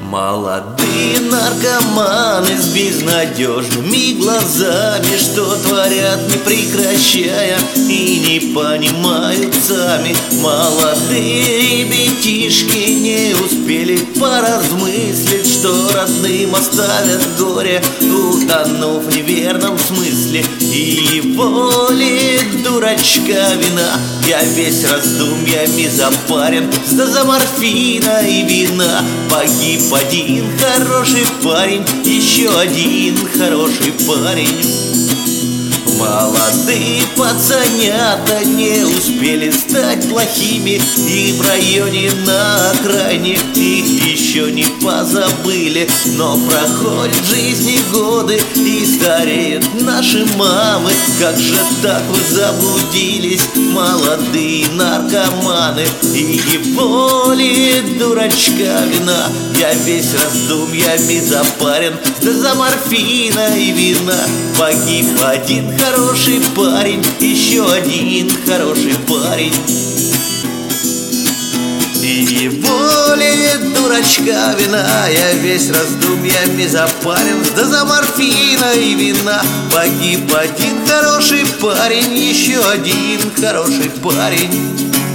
Молодые наркоманы с безнадежными глазами, что творят, не прекращая, и не понимают сами. Молодые ребятишки не успели поразмыслить, что родным оставят горе, утонув в неверном смысле. И воли дурачка вина, я весь раздумьями запарен, с доза морфина и вина. Погиб один хороший парень, еще один хороший парень. Молодые пацанята не успели стать плохими, и в районе на окраине их еще не позабыли. Но проходят в жизни годы, и стареют наши мамы. Как же так вы заблудились, молодые наркоманы? И воли дурачка вина, я весь раздумьями запарен, да за морфина и вина. Погиб один хороший парень, еще один хороший парень. И воли дурачка вина, я весь раздумьями запарен, да за морфина и вина. Погиб один хороший парень, еще один хороший парень.